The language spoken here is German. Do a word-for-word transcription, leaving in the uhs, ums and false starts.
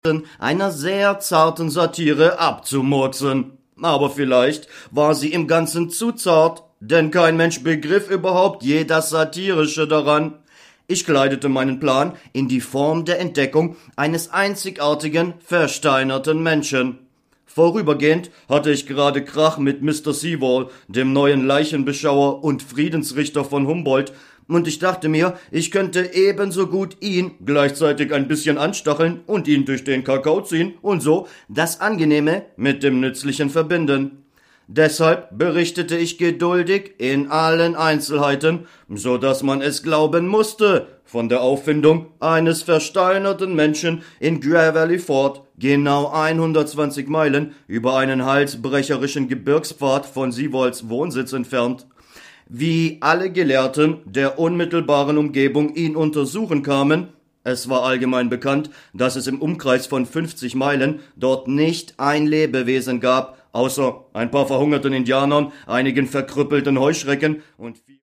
einer sehr zarten Satire abzumurksen. Aber vielleicht war sie im Ganzen zu zart, denn kein Mensch begriff überhaupt je das Satirische daran. Ich kleidete meinen Plan in die Form der Entdeckung eines einzigartigen, versteinerten Menschen. Vorübergehend hatte ich gerade Krach mit Mister Seawall, dem neuen Leichenbeschauer und Friedensrichter von Humboldt, und ich dachte mir, ich könnte ebenso gut ihn gleichzeitig ein bisschen anstacheln und ihn durch den Kakao ziehen und so das Angenehme mit dem Nützlichen verbinden. Deshalb berichtete ich geduldig in allen Einzelheiten, so dass man es glauben musste, von der Auffindung eines versteinerten Menschen in Greer Valley Fort, genau hundertzwanzig Meilen über einen halsbrecherischen Gebirgspfad von Seawalls Wohnsitz entfernt. Wie alle Gelehrten der unmittelbaren Umgebung ihn untersuchen kamen, es war allgemein bekannt, dass es im Umkreis von fünfzig Meilen dort nicht ein Lebewesen gab, außer ein paar verhungerten Indianern, einigen verkrüppelten Heuschrecken und